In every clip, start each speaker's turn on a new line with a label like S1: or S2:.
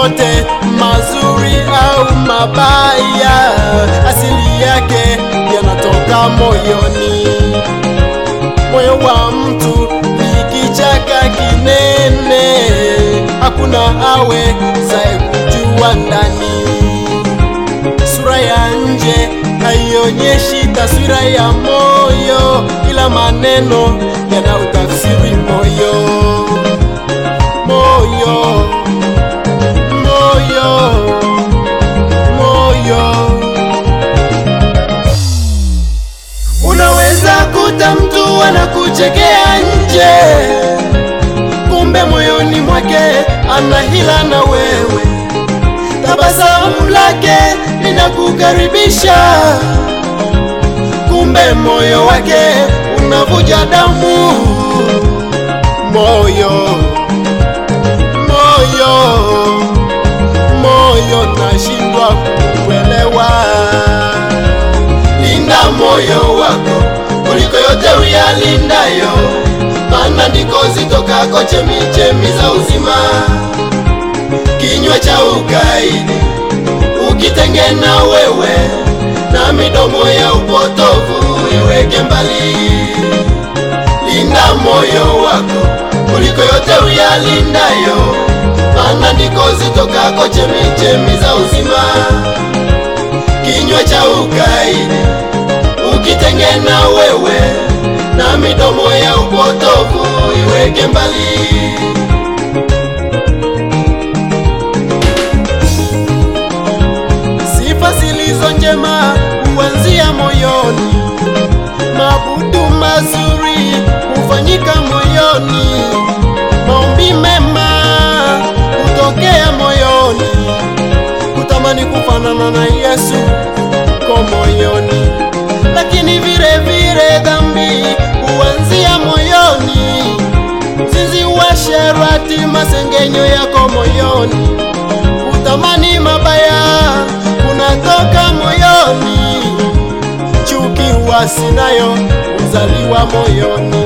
S1: yote mazuri au mabaya, asili yake yanatoka moyoni. Moyo wa mtu ni kichaka kinene, hakuna awe zae kujua ndani. Sura ya nje haionyeshi taswira ya moyo, ila maneno yanautafsiri moyo. Moyo, moyo, moyo. Unaweza kuta mtu anakuchekea nje, kumbe moyoni mwake ana hila na wewe. Tabasamu lake linakukaribisha, kumbe moyo wake unavuja damu. Moyo, moyo, moyo, nashindwa kuelewa. Linda moyo wako kuliko yote uyalindayo, maana ndiko zitokako chemichemi za uzima. Kinywa cha ukaidi ukitenge na wewe, na midomo ya upotovu iweke mbali. Linda moyo wako kuliko yote uyalindayo, maana ndiko zitokako chemichemi za uzima. Kinywa cha ukaidi ukitenge na wewe, na midomo ya upotovu iweke mbali. Sifa zilizo njema huanzia moyoni, mabudu mazuri hufanyika moyoni, maombi mema hutokea moyoni, kutamani kufanana na Yesu kwa moyoni. Lakini vile vile dhambi huanzia moyoni, uzinzi, uasherati, masengenyo yako moyoni, kutamani mabaya kunatoka moyoni, chuki, uasi nayo huzaliwa moyoni.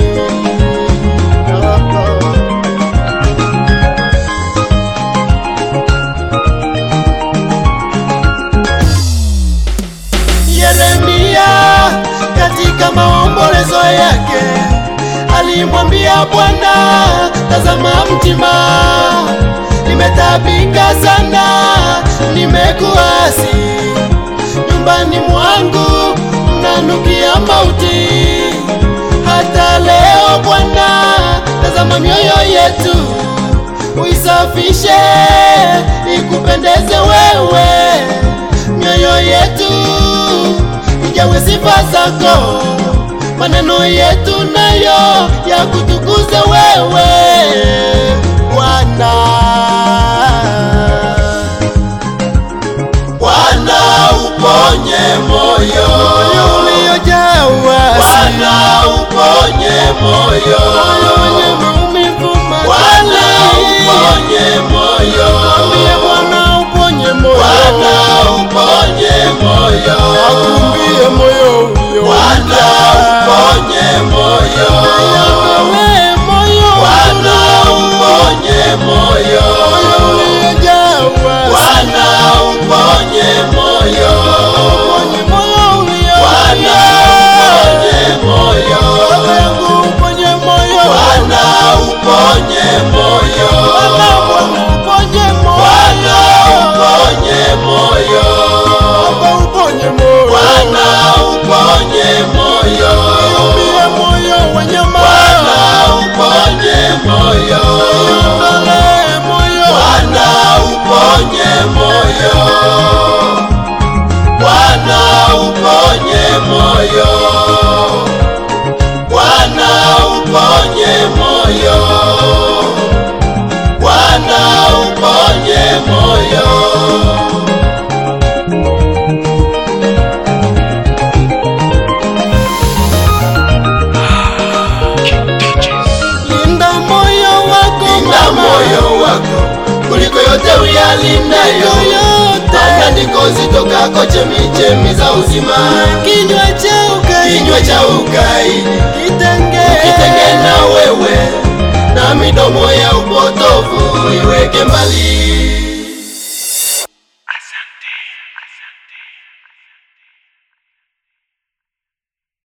S1: Yeremia katika maombolezo yake alimwambia Bwana, tazama mtima, nimetabika sana, nimekuasi. Nyumbani mwangu mnanukia mauti. Hata leo Bwana, tazama mioyo yetu, uisafishe ikupendeze wewe. Mioyo yetu ijawe sifa zako, maneno yetu nayo ya kutukuza wewe Bwana. Bwana uponye moyo uliojaa uasi, Bwana uponye moyo wenye maumivu makali, Bwana uponye moyo, Bwana uponye moyo, Bwana uponye moyo, akumbie moyo ulio, Bwana uponye moyo, Bwana uponye moyo uliojaa uasi, Bwana uponye moyo, Bwana uponye moyo, uponye moyo, Bwana uponye moyo, Bwana uponye moyo, uponye moyo, Bwana uponye moyo, uponye moyo wenye Bwana uponye moyo, Bwana uponye moyo, Bwana uponye moyo, Bwana uponye moyo, Bwana uponye moyo. Linda moyo wako kuliko yote uyalindayo, maana ndiko zitokako chemichemi za uzima. Kinywa cha ukaidi